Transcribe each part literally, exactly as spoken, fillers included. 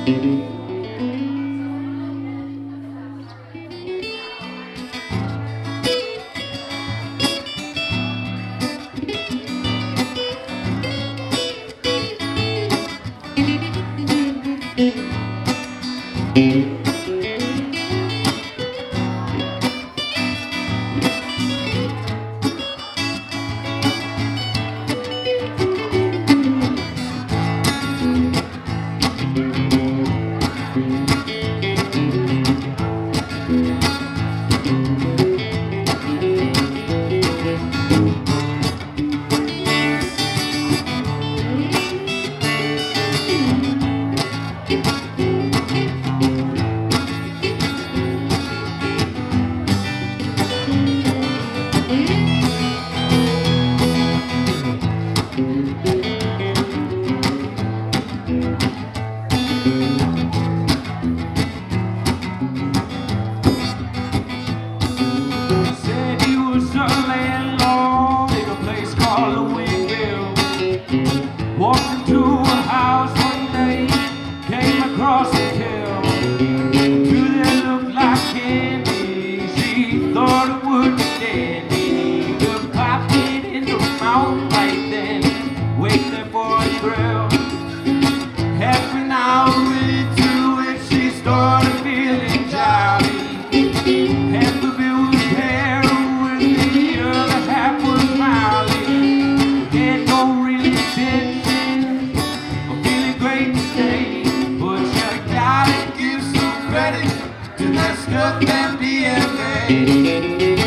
Said he was a landlord in a place called Louisville. Walked into a house one day, came across a pill. Two that looked like candy, she thought it would be dandy. The pop it in the mouth right then, wait there for a thrill. Half an hour into it, she started feeling jolly. Half of it was heroin, the other half was Molly. Had no real intention of feeling great today, but you gotta give some credit to that stuff M D M A.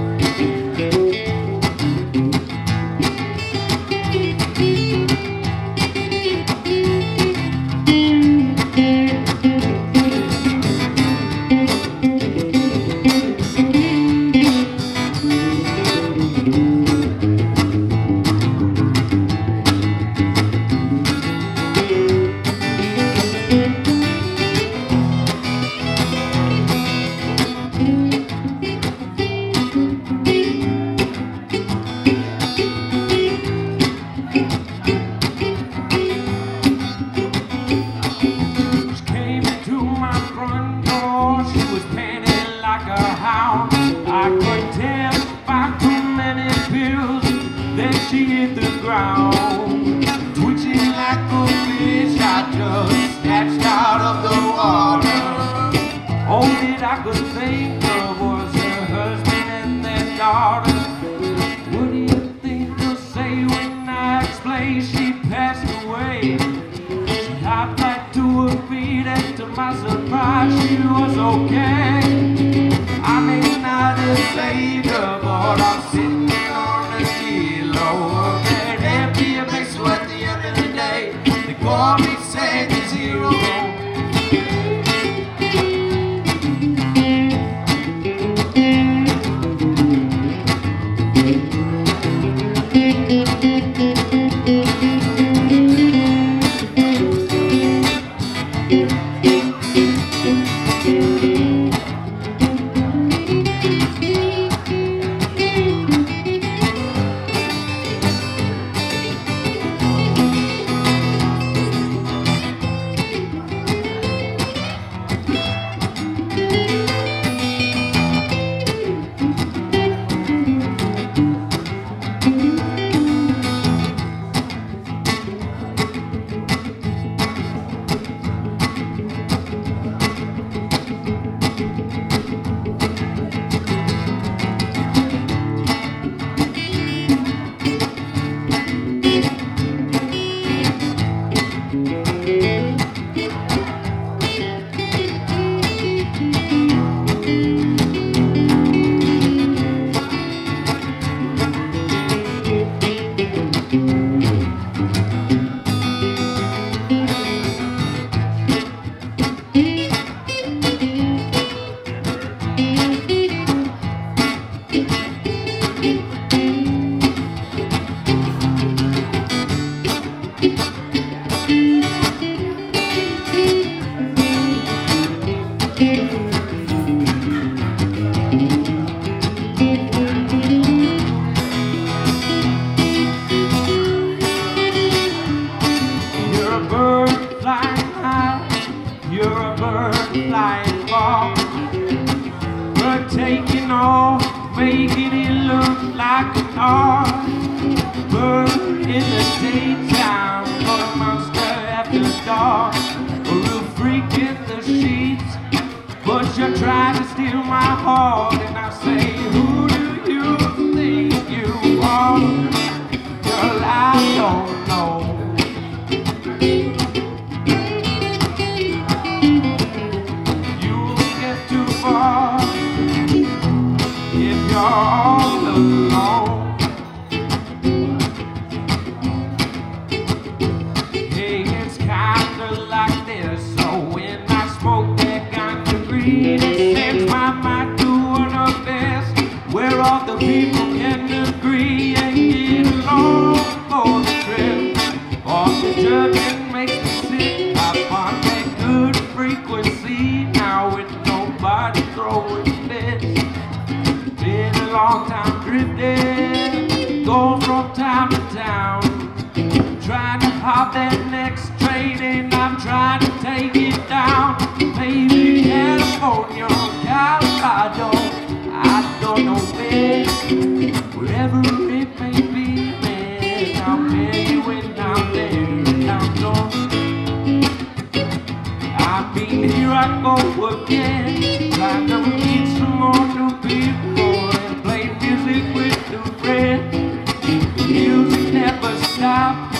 I could tell by too many pills that she hit the ground, twitching like a fish I just snatched out of the water. All that I could think of was her husband and their daughter. What do you think they'll say when I explain she passed away? She hopped right to her feet and to my surprise she was okay. I may not have saved her, but I'm sitting on a kilo of that empty abyss. So at the end of the day, they call me Sandy Zero. you're a bird flying far, but taking off, making it look like an art. Bird in the daytime, but a monster after dark. A real freak in the sheets, but you're trying to steal my heart. And I say, who do you think you are? Girl, I don't know. You'll get too far if you're all alone. Hey, it's kinda like this. So when I smoke that ganja weed, it sends my mind to an abyss where all the people can agree and get along for the trip. All the judging makes me sick. I find that good frequency now with nobody throwing fits. Been a long time drifting, going from town to town, trying to hop that next train and I'm trying to take it down. Maybe California, Colorado, I don't know where, wherever it may be, man, I'll pay you when I'm there. And I'm gone. I mean, here I go again, trying to meet some more new people and play music with new friends. The music never stops.